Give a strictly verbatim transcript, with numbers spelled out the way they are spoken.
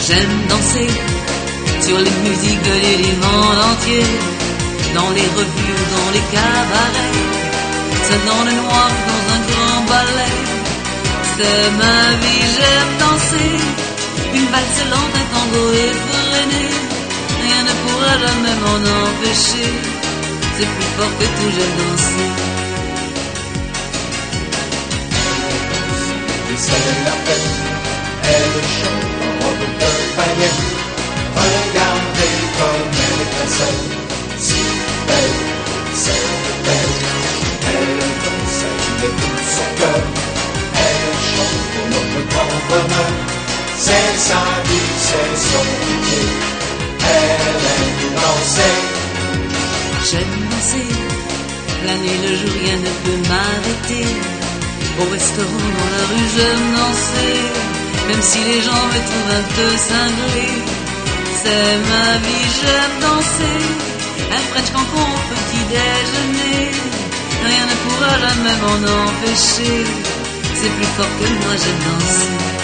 J'aime danser sur les musiques du monde entier, dans les revues ou dans les cabarets, seul dans le noir ou dans un grand ballet. C'est ma vie, j'aime danser, une valse lente, un tango effréné, rien ne pourra jamais m'en empêcher, c'est plus fort que tout, j'aime danser. C'est la fête, elle chante en robe de paillettes. Regardez comme elle est très seule, si belle, cette belle. Elle danse avec tout son cœur, elle chante pour notre grand bonheur. C'est sa vie, c'est son métier, elle aime danser. J'aime danser, la nuit, le jour, rien ne peut m'arrêter. Au restaurant, dans la rue, j'aime danser, même si les gens me trouvent un peu cinglé. C'est ma vie, j'aime danser, un French cancan au petit déjeuner, rien ne pourra jamais m'en empêcher, c'est plus fort que moi, j'aime danser.